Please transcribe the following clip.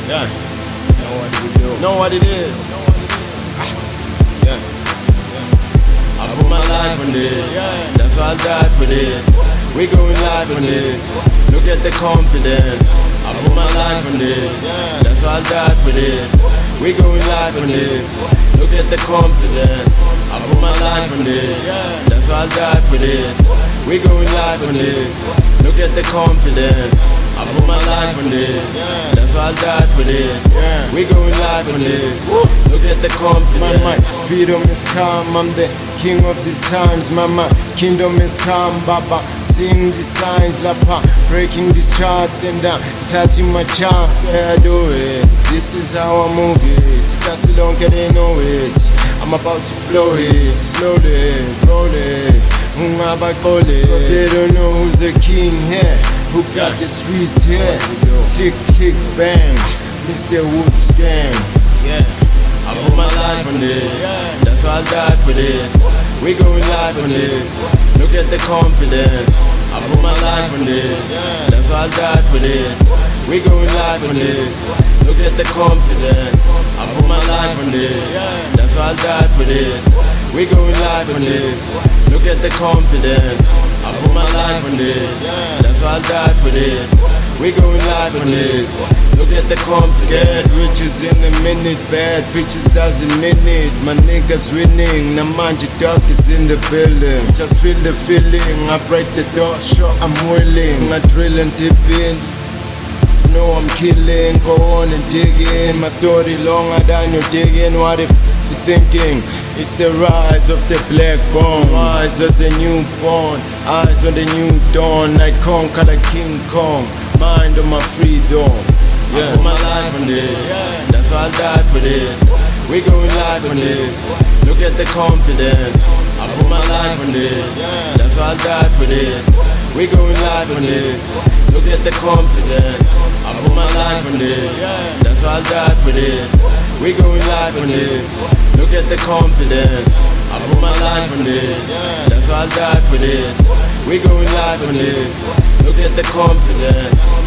Yeah. Know what it is. Yeah. I put my life on this. That's why I die for this. We going live on this. Look at the confidence. I put my life on this. That's why I die for this. We going live on this. Look at the confidence. I put my life on this. That's why I die for this. We going live on this. Look at the confidence. I put my life on this. That's why I die for this. We going live on this. Look at the confidence. My freedom is calm. I'm the king of these times. My kingdom is calm. Baba, seeing the signs. Lapa, breaking these charts and touching my charts. Yeah, I do it. This is how I move it. Kasi long can they know it. I'm about to blow it. Slowly, roll it. Cause they don't know who's the king here. Who got the streets here? Chick, chick, bang. Mr. Wolf's gang. Yeah. I put my life on this. That's why I die for this. We going live on this. Look at the confidence. I put my life on this. That's why I die for this. We going live on this. Look at the confidence. I put my life on this. That's why I die for this. We going live on this. Look at the confidence. I put my life on this. That's why I die for this. We going live on this. Look at the confidence. Get riches in a minute, bad bitches doesn't mean it. My niggas winning, Namanja Duck is in the building. Just feel the feeling, I break the door, sure I'm willing. I drill and dip in, know I'm killing. Go on and dig in, my story longer than you digging. What if you thinking? It's the rise of the black bone. Rise as a newborn, eyes on the new dawn. I conquer like King Kong, mind on my freedom. I put my life on this. That's why I die for this. We going live on this. Look at the confidence. I put my life on this. That's why I die for this. We going live on this. Look at the confidence. I put my life on this. That's why I die for this. We going live on this. Look at the confidence. I put my life on this. That's why I die for this. We going live on this. Look at the confidence.